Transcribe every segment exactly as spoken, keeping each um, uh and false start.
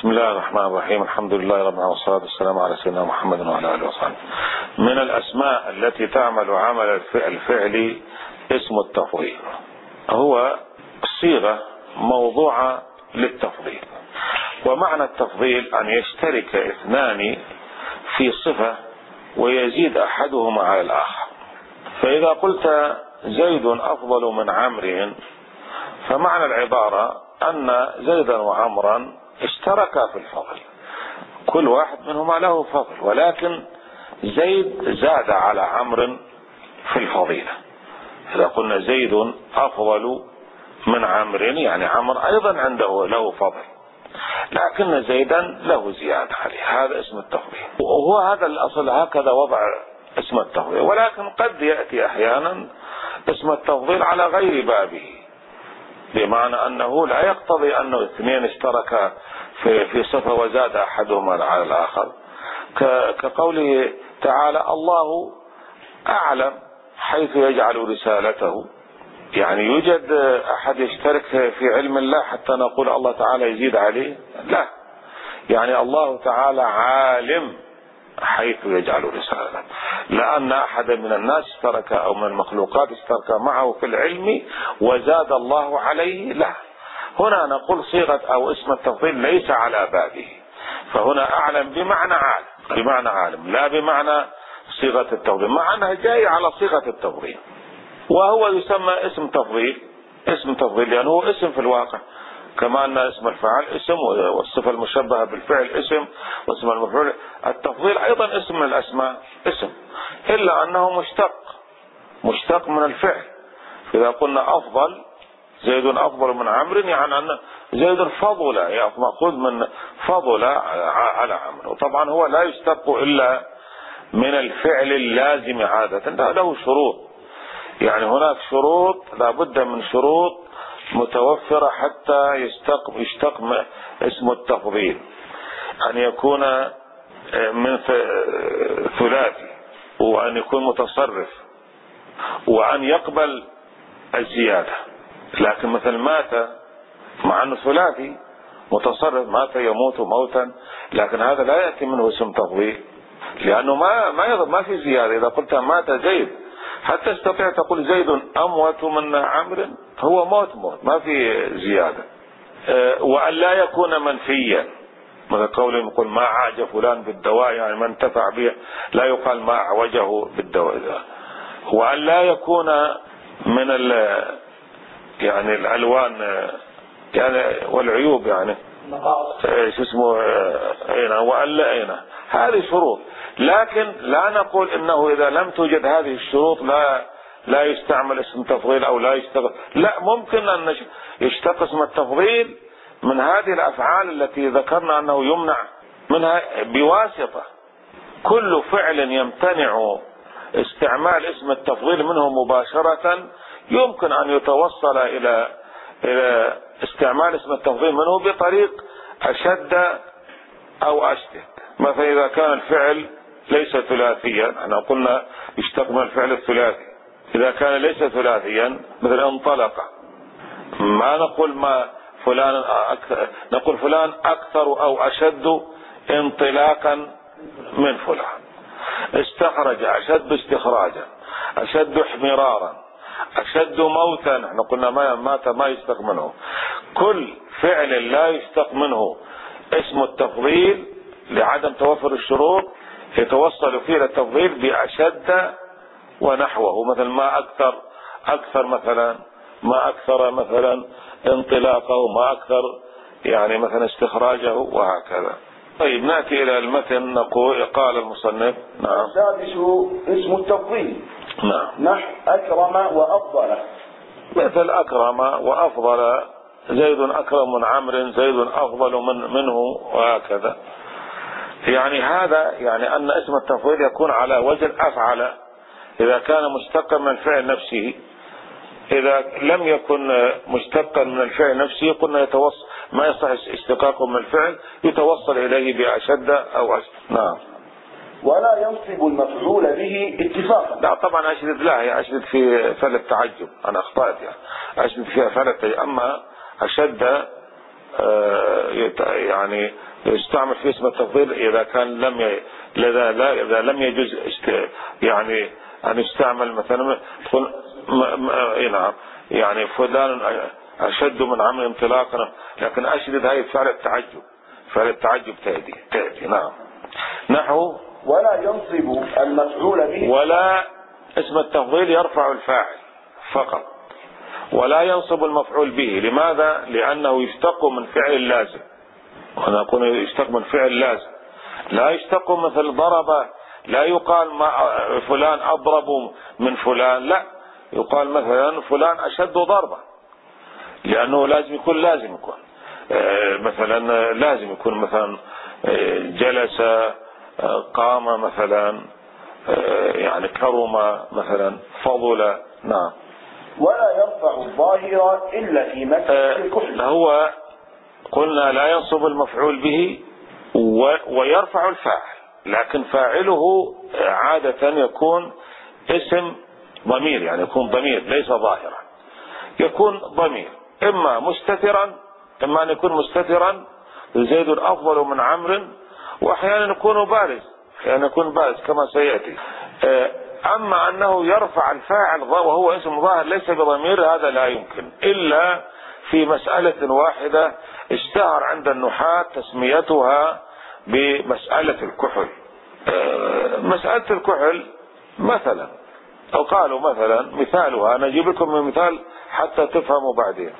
بسم الله الرحمن الرحيم. الحمد لله رب العالمين والصلاة والسلام على سيدنا محمد وعلى آله وصحبه. من الأسماء التي تعمل عمل الفعل اسم التفضيل، هو صيغة موضوعة للتفضيل. ومعنى التفضيل أن يشترك اثنان في صفة ويزيد أحدهما على الآخر. فإذا قلت زيد أفضل من عمرو، فمعنى العبارة أن زيدا وعمرا اشتركا في الفضل، كل واحد منهما له فضل، ولكن زيد زاد على عمرو في الفضيلة. إذا قلنا زيد أفضل من عمرو، يعني عمرو أيضا عنده له فضل، لكن زيدا له زيادة عليه. هذا اسم التفضيل، وهو هذا الأصل، هكذا وضع اسم التفضيل. ولكن قد يأتي أحيانا اسم التفضيل على غير بابه، بمعنى أنه لا يقتضي أنه اثنين اشتركا في في صفة وزاد أحدهما على الآخر، كقوله تعالى الله أعلم حيث يجعل رسالته. يعني يوجد أحد يشترك في علم الله حتى نقول الله تعالى يزيد عليه؟ لا، يعني الله تعالى عالم حيث يجعل رسالته، لأن أحد من الناس اشترك أو من المخلوقات اشترك معه في العلم وزاد الله عليه. لا، هنا نقول صيغة أو اسم التفضيل ليس على بابه، فهنا أعلم بمعنى عالم، بمعنى عالم، لا بمعنى صيغة التفضيل، مع أنها جاية على صيغة التفضيل. وهو يسمى اسم تفضيل، اسم تفضيل لأنه هو اسم في الواقع، كما أن اسم الفاعل اسم، والصفة المشبهة بالفعل اسم، واسم المفعول. التفضيل أيضا اسم من الأسماء، اسم، إلا أنه مشتق مشتق من الفعل. إذا قلنا أفضل زيد أفضل من عمرو، يعني أن زيد فضل، يعني مأخوذ من فضل على عمرو. وطبعا هو لا يشتق إلا من الفعل اللازم عادة، له شروط، يعني هناك شروط لابد من شروط متوفرة حتى يشتق يشتق اسم التفضيل، أن يكون من ثلاثي، وأن يكون متصرف، وأن يقبل الزيادة. لكن مثل مات، مع أنه ثلاثي متصرف، مات يموت موتا، لكن هذا لا يأتي منه اسم تفضيل، لأنه ما ما ما في زيادة. إذا قلت مات زيد، حتى تستطيع تقول زيد أموت من عمرو، هو موت موت، ما في زيادة. وأن لا يكون منفيا، مثل قوله يقول ما عاج فلان بالدواء، يعني من انتفع به، لا يقال ما عوجه بالدواء. وأن لا يكون من ال يعني الألوان يعني والعيوب، يعني شو اسمه هنا، وأن لا هنا، هذه شروط. لكن لا نقول انه اذا لم توجد هذه الشروط لا لا يستعمل اسم تفضيل او لا يشتغل. لا، ممكن ان يشتق اسم التفضيل من هذه الافعال التي ذكرنا انه يمنع منها بواسطة. كل فعل يمتنع استعمال اسم التفضيل منه مباشرة يمكن ان يتوصل الى الى استعمال اسم التفضيل منه بطريق اشد او اشدد. مثلا اذا كان الفعل ليس ثلاثيا، احنا قلنا يشتق من الفعل الثلاثي. اذا كان ليس ثلاثيا مثل انطلق، ما نقول ما فلان أكثر، نقول فلان اكثر او اشد انطلاقا من فلان. استخرج اشد استخراجا، اشد احمرارا، اشد موتا، احنا قلنا ما مات ما يشتق منه. كل فعل لا يشتق منه اسم التفضيل لعدم توفر الشروط يتوصل فيه للتفضيل بأشد ونحوه. مثل ما أكثر، أكثر مثلا، ما أكثر مثلا انطلاقه، ما أكثر يعني مثلا استخراجه، وهكذا. طيب نأتي إلى المتن. نقول قال المصنف: نعم. السادس اسم التفضيل. نعم. نحو أكرم وأفضل. مثل أكرم وأفضل، زيد أكرم من عمرو، زيد أفضل من منه، وهكذا. يعني هذا يعني أن اسم التفضيل يكون على وزن أفعل إذا كان مشتقا من الفعل نفسه. إذا لم يكن مشتقا من الفعل نفسه قلنا يتوصل، ما يصح اشتقاقه من الفعل، يتوصل إليه بأشد أو أشد. نعم. ولا ينصب المفعول به اتفاقا. لا طبعا أشدد، لا هي أشدد في فعل التعجب، أنا أخطأت يعني، أشدد فيها فعل التعجب. أما أشد يعني يستعمل في اسم التفضيل إذا كان لم ي... إذا لا إذا لم يجوز است... يعني أن يستعمل مثلا تقول نعم يعني فلان أشد من عمرو انطلاقا، لكن أشدد هاي فعل التعجب، فعل التعجب تأتي تأتي نعم. نحو ولا ينصب المفعول به، ولا اسم التفضيل يرفع الفاعل فقط ولا ينصب المفعول به. لماذا؟ لأنه يشتق من فعل لازم، ونقول يشتق من فعل لازم، لا يشتق مثل ضرب، لا يقال ما فلان أضرب من فلان، لا يقال مثلا فلان أشد ضربة، لأنه لازم يكون لازم يكون مثلا لازم يكون مثلا جلس، قام مثلا، يعني كرم مثلا، فضل. نعم. ولا يرفع الظاهر إلا في مسألة الكحل. هو قلنا لا ينصب المفعول به ويرفع الفاعل، لكن فاعله عادة يكون اسم ضمير، يعني يكون ضمير ليس ظاهرا، يكون ضمير إما مستترا، إما أن يكون مستترا زيد أفضل من عمرو، وأحيانا يكون بارز، أحيانا يكون بارز كما سيأتي. أما أنه يرفع الفاعل وهو اسم ظاهر ليس بضمير، هذا لا يمكن إلا في مسألة واحدة اشتهر عند النحاة تسميتها بمسألة الكحل. مسألة الكحل مثلا، أو قالوا مثلا مثالها، نجيب لكم من مثال حتى تفهموا بعدين.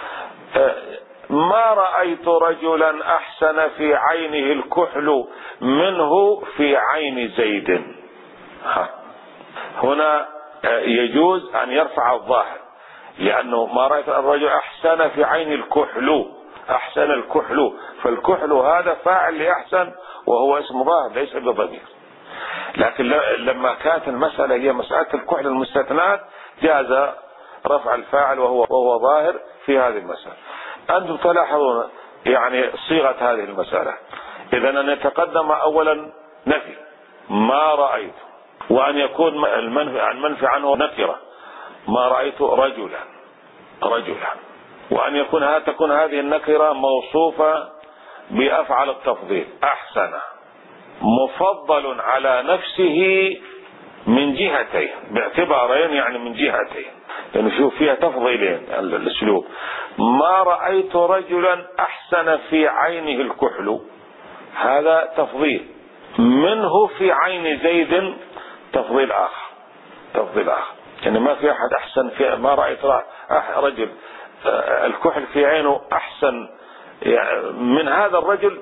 ما رأيت رجلا أحسن في عينه الكحل منه في عين زيد. هنا يجوز أن يرفع الظاهر، لأنه ما رأيت الرجل أحسن في عين الكحل، أحسن الكحل، فالكحل هذا فاعل لأحسن وهو اسم ظاهر ليس بضمير. لكن لما كانت المسألة هي مسألة الكحل المستثنات جاز رفع الفاعل وهو وهو ظاهر في هذه المسألة. أنتم تلاحظون يعني صيغة هذه المسألة، إذا أن يتقدم أولا نفي ما رأيت، وأن يكون المنفي عن منفي عنه نكرة ما رأيت رجلا رجلا، وأن يكون ها تكون هذه النكرة موصوفة بأفعل التفضيل أحسن، مفضل على نفسه من جهتين باعتبارين، يعني من جهتين، يعني شوف فيها تفضيلين الاسلوب. ما رأيت رجلا أحسن في عينه الكحل، هذا تفضيل، منه في عين زيد تفضيل آخر، تفضيل آخر، يعني ما في أحد أحسن في، ما رأيت رجل الكحل في عينه أحسن يعني من هذا الرجل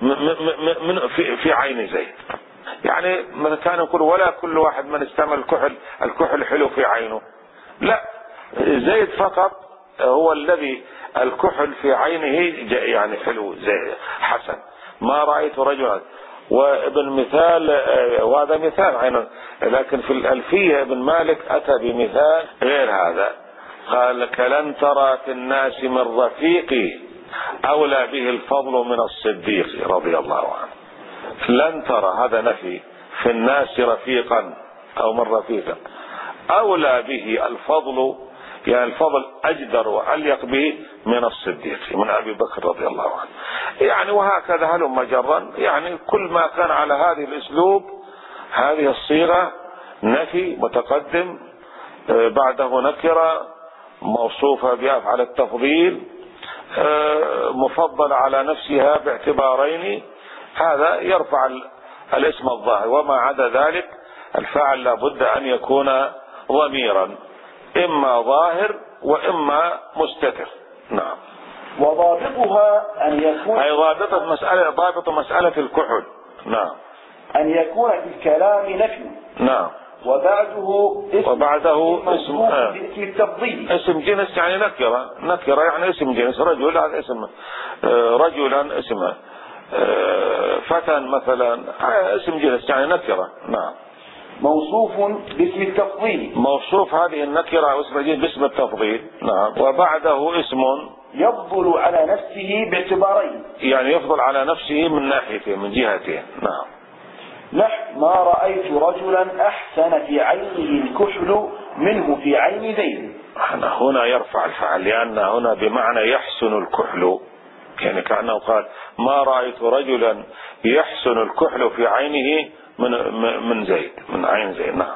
من في في عين زيد. يعني مثلا كان يقول ولا كل واحد من استعمل الكحل الكحل حلو في عينه، لا، زيد فقط هو الذي الكحل في عينه يعني حلو زي حسن. ما رأيت رجلا، وابن مثال، وهذا مثال عينه، لكن في الألفية ابن مالك أتى بمثال غير هذا، قال كلن ترى في الناس من رفيقي أولى به الفضل من الصديق رضي الله عنه. لن ترى هذا نفي، في الناس رفيقا أو من رفيقا أولى به الفضل، يعني الفضل أجدر وأليق به من الصديق من أبي بكر رضي الله عنه. يعني وهكذا هلم جرا، يعني كل ما كان على هذه الأسلوب، هذه الصيغة نفي متقدم بعده نكرة موصوفة بأفعال التفضيل مفضل على نفسها باعتبارين، هذا يرفع الاسم الظاهر. وما عدا ذلك الفاعل لابد أن يكون ضميرا، إما ظاهر وإما مستتر. نعم. وضابطها أن يكون، أي ضابطة مسألة ضابط مسألة الكحل. نعم. أن يكون في الكلام نفي. نعم. وبعده اسم وبعده اسم آه. التفضيل، اسم جنس يعني نكرة، نكرة يعني اسم جنس، رجل هذا اسم آه رجلا اسمه آه فتى مثلا اسم جنس يعني نكرة. نعم. موصوف باسم التفضيل، موصوف هذه النكرة اسم جنس باسم التفضيل. نعم. وبعده اسم يفضل على نفسه باعتبارين، يعني يفضل على نفسه من ناحيتين من جهتين. نعم. نحو ما رأيت رجلا أحسن في عينه الكحل منه في عين زيد. هنا يرفع الفعل، لأن هنا بمعنى يحسن الكحل، يعني كأنه قال ما رأيت رجلا يحسن الكحل في عينه من من زيد، من عين زيد. نعم.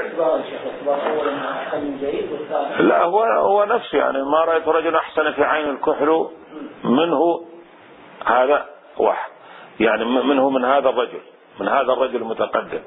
لا هو هو نفسه، يعني ما رأيت رجلا أحسن في عين الكحل منه، هذا واحد، يعني منه من هذا الرجل، من هذا الرجل المتقدم،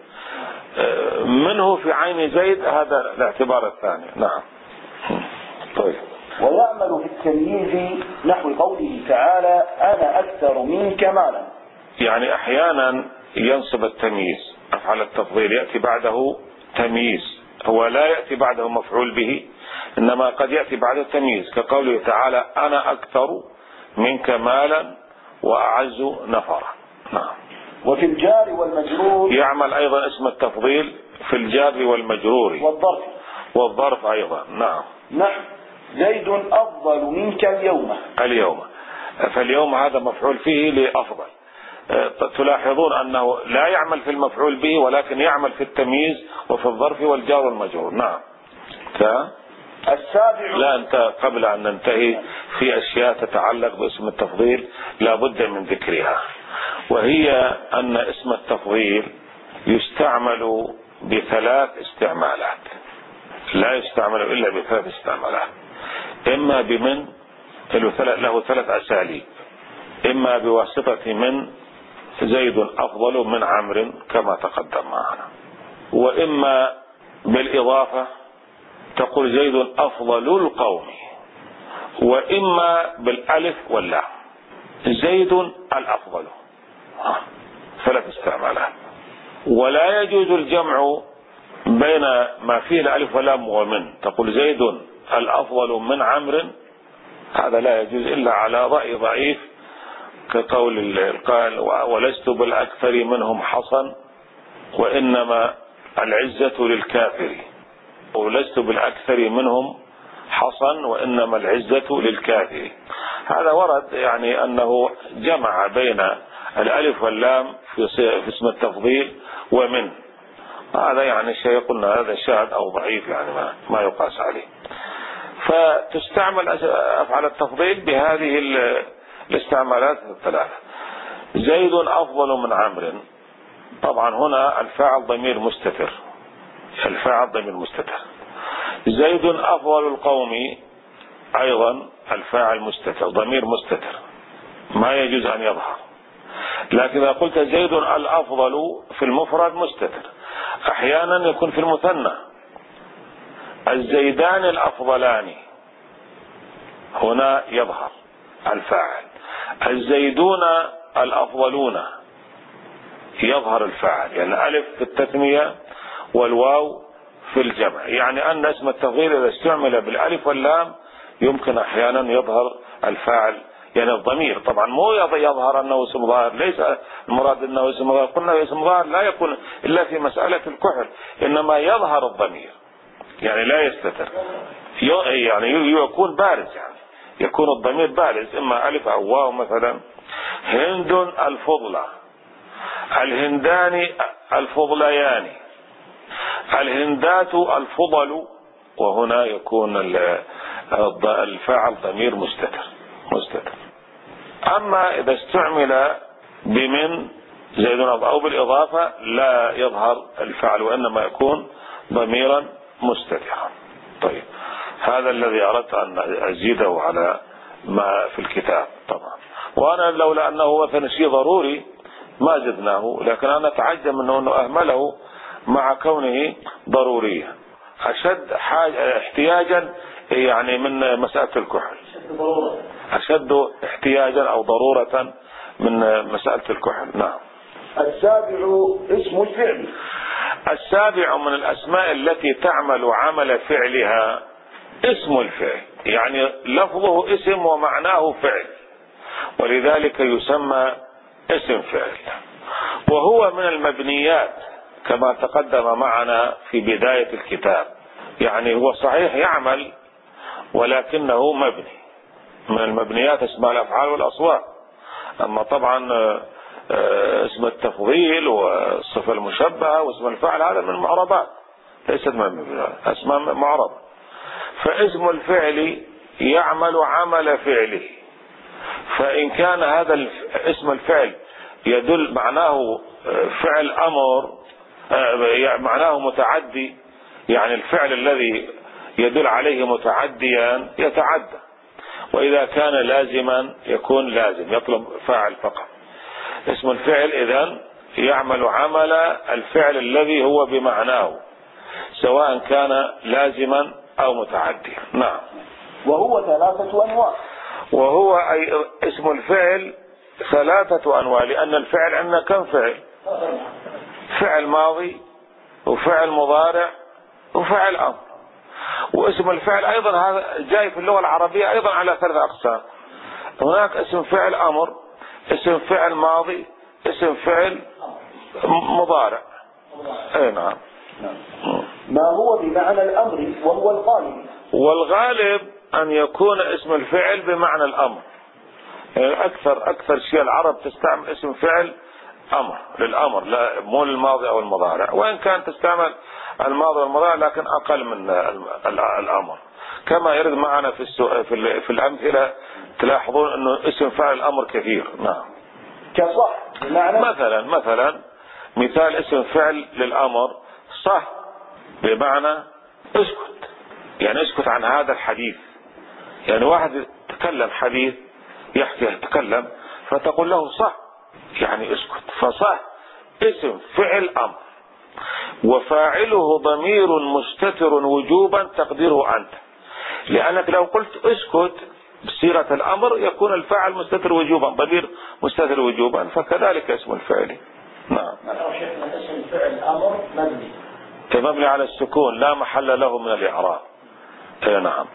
منه في عين زيد، هذا الاعتبار الثاني. نعم. طيب. ويعمل في التمييز نحو قوله تعالى أنا أكثر منك مالا. يعني أحيانا ينصب التمييز، أفعل التفضيل يأتي بعده تمييز، هو لا يأتي بعده مفعول به، إنما قد يأتي بعده تمييز، كقوله تعالى أنا أكثر منك مالا وأعز نفرا. نعم. وفي الجار والمجرور يعمل أيضا اسم التفضيل في الجار والمجرور والظرف والظرف أيضا. نعم. نعم. زيد أفضل منك اليوم. اليوم، فاليوم هذا مفعول فيه لأفضل. تلاحظون أنه لا يعمل في المفعول به، ولكن يعمل في التمييز وفي الظرف والجار والمجرور. نعم. ك... السابع. لا، أنت قبل أن ننتهي في أشياء تتعلق باسم التفضيل لا بد من ذكرها، وهي أن اسم التفضيل يستعمل بثلاث استعمالات، لا يستعمل إلا بثلاث استعمالات. إما بمن، له ثلاث أساليب، إما بواسطة من زيد أفضل من عمرو كما تقدم معنا، وإما بالإضافة تقول زيد أفضل القوم، وإما بالألف واللام زيد الأفضل. ثلاث استعمالات. ولا يجوز الجمع بين ما فيه الألف واللام ومن، تقول زيد الأفضل من عمرو، هذا لا يجوز إلا على رأي ضعيف كقول القائل ولست بالأكثر منهم حصن وإنما العزة للكافر، ولست بالأكثر منهم حصن وإنما العزة للكافر. هذا ورد يعني أنه جمع بين الألف واللام في اسم التفضيل ومن، هذا يعني شيء قلنا هذا شاذ أو ضعيف، يعني ما, ما يقاس عليه. فتستعمل أفعال التفضيل بهذه الاستعمالات الثلاثة. زيد أفضل من عمرو، طبعا هنا الفاعل ضمير مستتر، الفاعل ضمير مستتر. زيد أفضل القوم أيضا الفاعل مستتر، ضمير مستتر ما يجوز أن يظهر. لكن إذا قلت زيد الأفضل في المفرد مستتر، أحيانا يكون في المثنى الزيدان الأفضلان، هنا يظهر الفاعل. الزيدون الأفضلون يظهر الفاعل، يعني الألف في التثنية والواو في الجمع، يعني أن اسم التفضيل إذا استعمل بالألف واللام يمكن أحيانا يظهر الفاعل، يعني الضمير. طبعا مو يظهر أنه اسم ظاهر، ليس المراد أنه اسم ظاهر، قلنا اسم ظاهر لا يكون إلا في مسألة الكحل، إنما يظهر الضمير يعني لا يستتر، يعني يكون بارز، يعني يكون الضمير بارز إما ألف أو واو. مثلا هند الفضلى، الهندان الفضليان، الهندات الفضل، وهنا يكون الفاعل ضمير مستتر مستتر. أما إذا استعمل بمن زيد أو بالإضافة لا يظهر الفعل، وإنما يكون ضميرا مستترا. طيب، هذا الذي أردت أن أزيده على ما في الكتاب طبعا. وأنا لولا أنه مثلا شيء ضروري ما زدناه، لكن أنا أتعجب منه أنه أهمله مع كونه ضروريا، أشد حاجة احتياجا يعني من مسألة الكحل، أشد احتياجا أو ضرورة من مسألة الكحل. نعم. السابع اسم الفعل. السابع من الأسماء التي تعمل عمل فعلها اسم الفعل، يعني لفظه اسم ومعناه فعل، ولذلك يسمى اسم فعل. وهو من المبنيات كما تقدم معنا في بداية الكتاب، يعني هو صحيح يعمل ولكنه مبني، من المبنيات اسماء الأفعال والأصوات. أما طبعا اسم التفضيل والصفة المشبهة واسم الفعل هذا من المعربات، ليست من اسماء معربة. فاسم الفعل يعمل عمل فعله، فإن كان هذا اسم الفعل يدل معناه فعل أمر، معناه متعدي، يعني الفعل الذي يدل عليه متعديا يتعدى. وإذا كان لازما يكون لازم، يطلب فاعل فقط. اسم الفعل إذن يعمل عمل الفعل الذي هو بمعناه، سواء كان لازما أو متعديا. نعم. وهو ثلاثة أنواع. وهو أي اسم الفعل ثلاثة أنواع، لأن الفعل عندنا كم فعل؟ فعل ماضي وفعل مضارع وفعل أمر. واسم الفعل أيضا هذا جاي في اللغة العربية أيضا على ثلاثة أقسام. هناك اسم فعل أمر، اسم فعل ماضي، اسم فعل مضارع. اي نعم. ما هو بمعنى الأمر وهو الغالب. والغالب أن يكون اسم الفعل بمعنى الأمر. يعني أكثر أكثر شيء العرب تستعمل اسم فعل أمر للأمر، لا مو للماضي أو المضارع، وإن كان تستعمل الماضي والمضارع لكن أقل من الأمر. كما يرد معنا في في في الأمثلة تلاحظون أنه اسم فعل الأمر كثير. نعم. كصح بمعنى مثلا مثلا مثال اسم فعل للأمر صح بمعنى اسكت، يعني اسكت عن هذا الحديث. يعني واحد تكلم حديث يحكي يتكلم فتقول له صح، يعني اسكت. فصح اسم فعل أمر، وفاعله ضمير مستتر وجوبا تقديره أنت، لأنك لو قلت اسكت بصيغة الأمر يكون الفاعل مستتر وجوبا، ضمير مستتر وجوبا، فكذلك اسم الفعل. نعم. اسم فعل أمر مبني مبني على السكون لا محل له من الإعراب. نعم.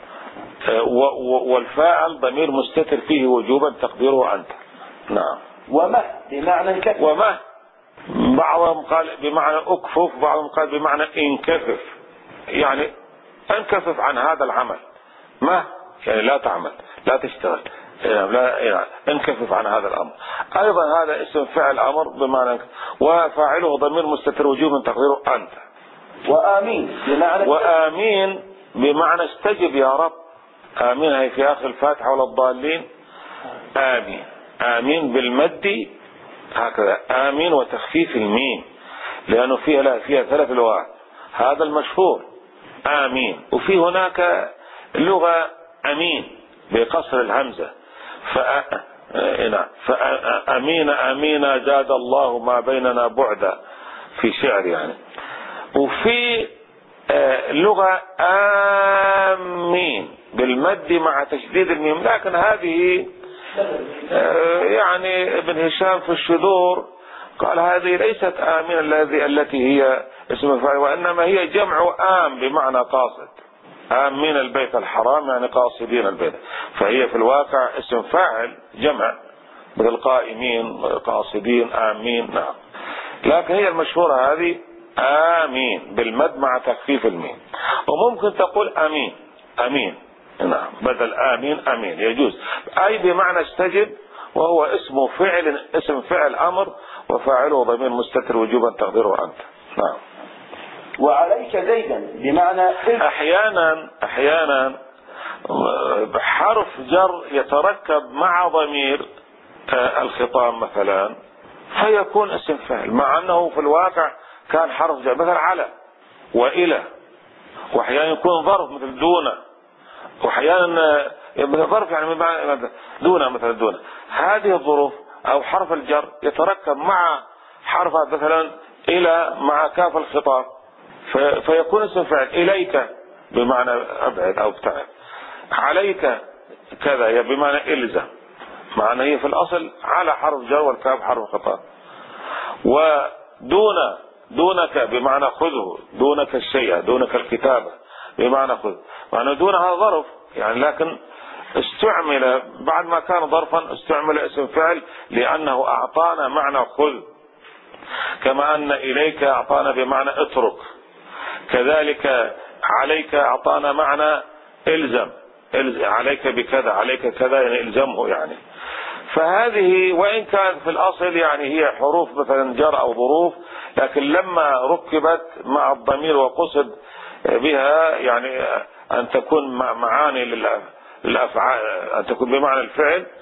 والفاعل ضمير مستتر فيه وجوبا تقديره أنت. نعم. ومه بمعنى الكفف. ومه بعضهم قال بمعنى اكفف، بعضهم قال بمعنى انكفف، يعني انكفف عن هذا العمل. ما يعني لا تعمل، لا تشتغل، لا يعني انكفف عن هذا الأمر. أيضا هذا اسم فعل أمر بمعنى، وفاعله ضمير مستتر وجوبا تقديره أنت. وآمين بمعنى وآمين بمعنى استجب يا رب. آمين هي في آخر الفاتحة ولا الضالين. آمين آمين بالمد هكذا، آمين وتخفيف الميم، لأنه فيها لا فيها ثلاث لغات، هذا المشهور آمين. وفي هناك لغة أمين بقصر الهمزة، فأمين أمين زاد الله ما بيننا بعدا في شعر يعني. وفي لغة آمين بالمد مع تشديد الميم، لكن هذه يعني ابن هشام في الشذور قال هذه ليست آمين الذي التي هي اسم الفاعل، وإنما هي جمع آم بمعنى قاصد. آمين البيت الحرام يعني قاصدين البيت، فهي في الواقع اسم فاعل جمع مثل قائمين قاصدين آمين. نعم. لكن هي المشهورة هذه آمين بالمد مع تخفيف الميم. وممكن تقول أمين أمين نعم بدل آمين أمين يجوز، أي بمعنى استجب، وهو اسم فعل اسم فعل أمر وفاعله ضمير مستتر وجوبا تقديره أنت. نعم. وعليك زيدا بمعنى أحيانا أحيانا حرف جر يتركب مع ضمير الخطاب مثلا فيكون اسم فعل، مع أنه في الواقع كان حرف جر، مثل على وإلى. وأحيانا يكون ظرف مثل دون، وأحيانا مثل ظرف يعني دون مثل دون. هذه الظروف أو حرف الجر يتركب مع حرف مثلا إلى مع كاف الخطاب فيكون اسم فعل. إليك بمعنى أبعد أو ابتعد، عليك كذا بمعنى إلزم، معنى هي في الأصل على حرف جر والكاف حرف خطاب. ودون دونك بمعنى خذه، دونك الشيء، دونك الكتابة بمعنى خذ، معنى دون هذا ظرف يعني، لكن استعمل بعد ما كان ظرفا استعمل اسم فعل لأنه أعطانا معنى خذ، كما أن إليك أعطانا بمعنى اترك، كذلك عليك أعطانا معنى إلزم، عليك بكذا عليك كذا يعني إلزمه يعني. فهذه وإن كانت في الأصل يعني هي حروف مثلا جر أو ظروف، لكن لما ركبت مع الضمير وقصد بها يعني أن تكون معاني للأفعال، أن تكون بمعنى الفعل،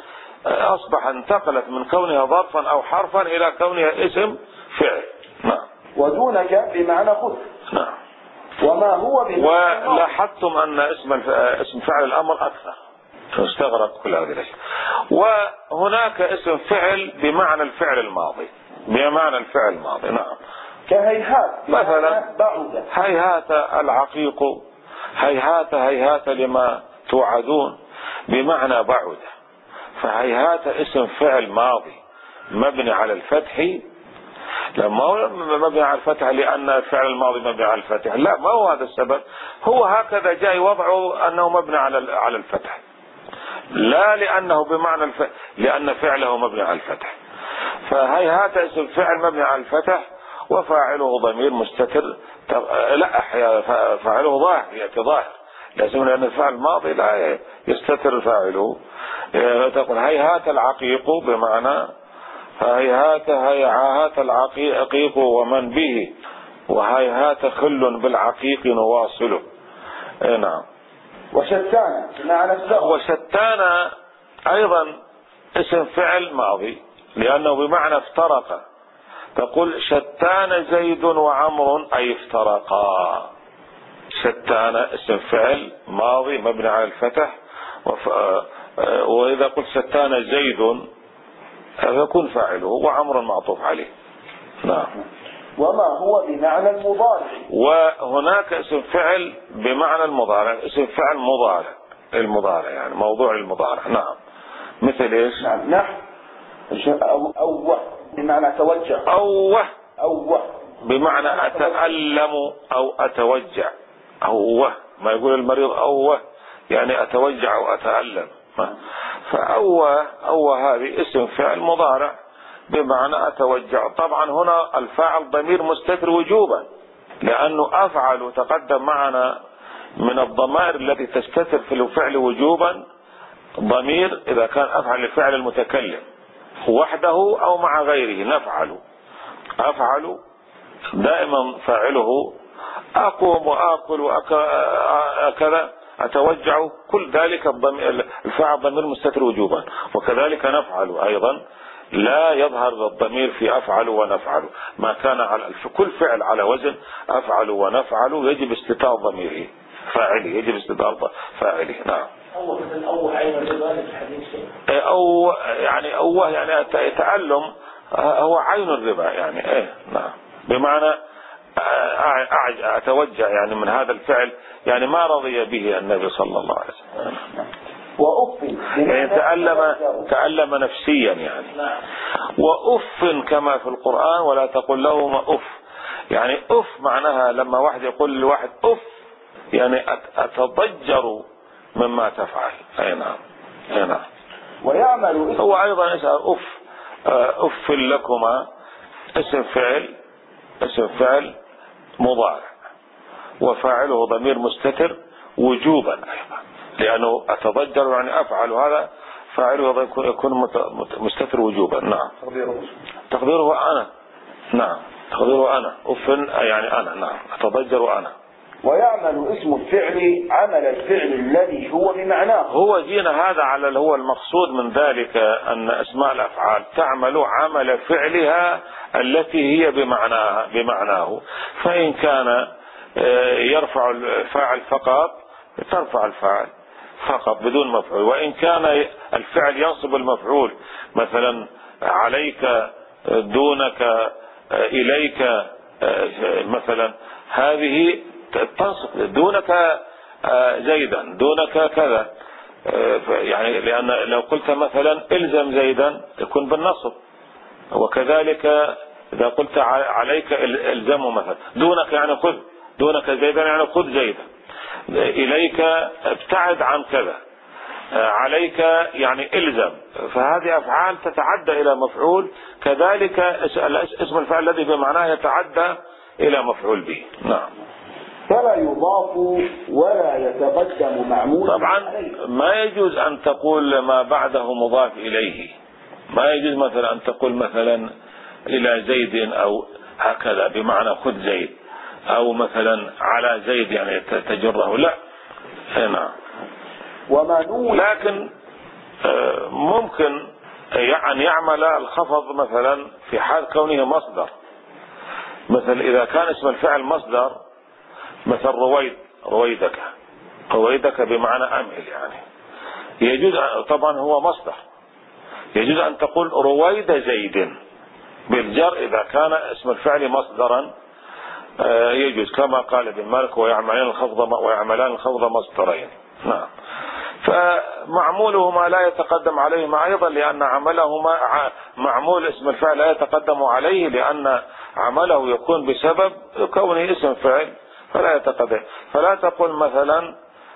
أصبح انتقلت من كونها ظرفا أو حرفا إلى كونها اسم فعل. نعم. ودونك بمعنى خذ. نعم. وما هو بمعنى ولاحظتم أن اسم اسم فعل الأمر أكثر، استغرق كل هذه الأشياء. وهناك اسم فعل بمعنى الفعل الماضي، بمعنى الفعل الماضي. نعم. كهيهات مثلا بعد. هيهات العقيق، هيهات هيهات لما توعدون بمعنى بعد. فهيهات اسم فعل ماضي مبني على الفتح. لما هو مبني على الفتح لأن الفعل الماضي مبني على الفتح، لا، ما هو هذا السبب، هو هكذا جاي وضعه أنه مبني على على الفتح، لا لأنه بمعنى الفتح، لأن فعله مبني على الفتح. فهيهات اسم فعل مبني على الفتح وفاعله ضمير مستتر. لا، فاعله ظاهر، يأتي ظاهر، لأن الفعل الماضي لا يستتر فاعله. تقول هيهات العقيق بمعنى هيهات هيهات العقيق ومن به، وهيهات خل بالعقيق نواصله. نعم. وشتان بمعنى السبب. وشتان أيضا اسم فعل ماضي لأنه بمعنى افترق. تقول شتان زيد وعمر أي افترقا. شتان اسم فعل ماضي مبني على الفتح، وإذا قلت شتان زيد يكون فاعله وعمر معطوف عليه. نعم. وما هو بمعنى المضارع. وهناك اسم فعل بمعنى المضارع، اسم فعل مضارع، المضارع يعني موضوع المضارع. نعم. مثل ايش؟ نعم. نحو أو أوه بمعنى توجه. أوه أوه بمعنى أتألم أو أتوجع. أوه ما يقول المريض أوه يعني أتوجع أو أتألم. فأوه أوه هذه اسم فعل مضارع بمعنى أتوجع. طبعا هنا الفاعل ضمير مستتر وجوبا، لأنه أفعل تقدم معنا من الضمائر التي تستتر في الفعل وجوبا ضمير إذا كان أفعل الفعل المتكلم وحده أو مع غيره. نفعل أفعل دائما فاعله أقوم وآكل وكذا، أتوجع، كل ذلك الفاعل ضمير مستتر وجوبا. وكذلك نفعل أيضا لا يظهر الضمير في أفعل ونفعل، ما كان على كل فعل على وزن أفعل ونفعل يجب استتار ضميره فاعله، يجب استتار فاعله. نعم. أو مثلا أو عين الرضا للحديث، أو يعني أوه يعني تألم هو عين الرضا يعني ايه. نعم. بمعنى أتوجع يعني من هذا الفعل، يعني ما رضي به النبي صلى الله عليه وسلم. وأف يعني تألم تألم نفسيا يعني. وأف كما في القرآن ولا تقل لهما أف. يعني أف معناها لما واحد يقول لواحد أف يعني أتضجر مما تفعل. أي نعم. أي نعم. ويعمل هو أيضا يسأل أف. أف لكما اسم فعل، اسم فعل مضارع وفاعله ضمير مستتر وجوبا أيضا، لأنه أتضجر يعني أفعل، هذا فاعله يكون مستتر وجوبا. نعم. تقديره أنا. نعم. تقديره أنا. أف يعني أنا. نعم. أتضجر أنا. ويعمل اسم الفعل عمل الفعل الذي هو بمعناه. هو جينا هذا على اللي هو المقصود من ذلك، أن أسماء الأفعال تعمل عمل فعلها التي هي بمعناها بمعناه. فإن كان يرفع الفاعل فقط ترفع الفاعل فقط بدون مفعول، وإن كان الفعل ينصب المفعول مثلا عليك دونك إليك مثلا، هذه تنصب دونك زيدا دونك كذا يعني، لأن لو قلت مثلا الزم زيدا يكون بالنصب، وكذلك إذا قلت عليك الزمه مثلا دونك يعني خذ، دونك زيدا يعني خذ زيدا، إليك ابتعد عن كذا، عليك يعني الزم. فهذه أفعال تتعدى إلى مفعول، كذلك اسم الفعل الذي بمعناه يتعدى إلى مفعول به. نعم. فلا يضاف ولا يتقدم معمول. طبعا ما يجوز أن تقول ما بعده مضاف إليه، ما يجوز مثلا أن تقول مثلا إلى زيد أو هكذا بمعنى خذ زيد، أو مثلا على زيد يعني تجره، لا. نعم. وما نون. لكن ممكن أن يعمل الخفض مثلا في حال كونه مصدر، مثل إذا كان اسم الفعل مصدر، مثل رويد، رويدك، رويدك بمعنى أمهل، يعني يجوز طبعا هو مصدر، يجوز أن تقول رويد زيد بالجر إذا كان اسم الفعل مصدرا يجوز، كما قال ابن مالك ويعملان الخفض ويعملان الخفض مصدرين. نعم. فمعمولهما لا يتقدم عليهما أيضا لأن عملهما معمول اسم الفعل لا يتقدم عليه لأن عمله يكون بسبب كونه اسم فعل فلا يتقدم. فلا تقول مثلا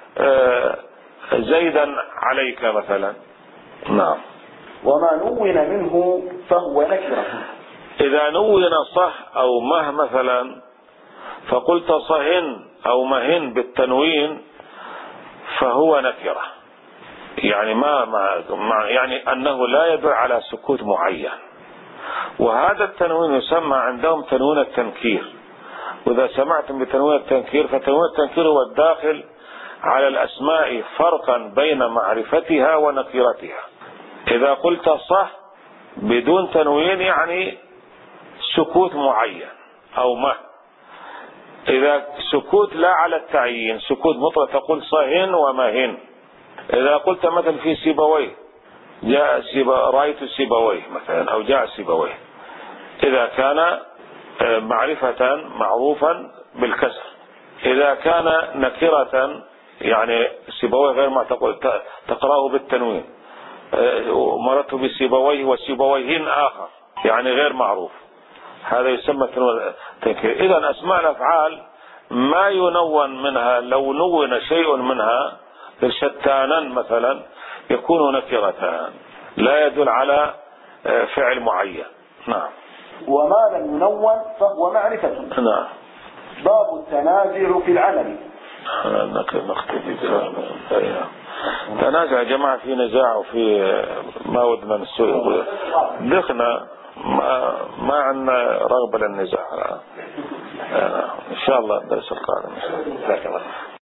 زيدا عليك مثلا. نعم. وما نون منه فهو نكرة. إذا نون صح أو مه مثلا فقلت صهن أو مهن بالتنوين فهو نكرة، يعني ما ما يعني أنه لا يدل على سكوت معين. وهذا التنوين يسمى عندهم تنوين التنكير، وإذا سمعتم بتنوين التنكير فتنوين التنكير هو الداخل على الأسماء فرقا بين معرفتها ونكرتها. إذا قلت صح بدون تنوين يعني سكوت معين أو ما. إذا سكوت لا على التعيين، سكوت مطلق تقول صهن ومهن. إذا قلت مثلا في سيبويه جاء سيبا رأيت سيبويه مثلا أو جاء سيبويه، إذا كان معرفة معروفا بالكسر. إذا كان نكرة يعني سيبويه غير ما تقول تقرأه بالتنوين، مرته بسيبويه وسيبويهن آخر يعني غير معروف، هذا يسمى تنكير. إذا أسماء الأفعال ما ينون منها، لو نون شيء منها شتانا مثلا يكون نكرتان لا يدل على فعل معين. نعم. وما لم ينون فهو معرفة. نعم. باب التنازع في العمل. نختفي تنازع يا جماعة، في نزاع وفي ما ودنا نسوي دخنا ما ما عندنا رغبة للنزاع. إن شاء الله الدرس القادم.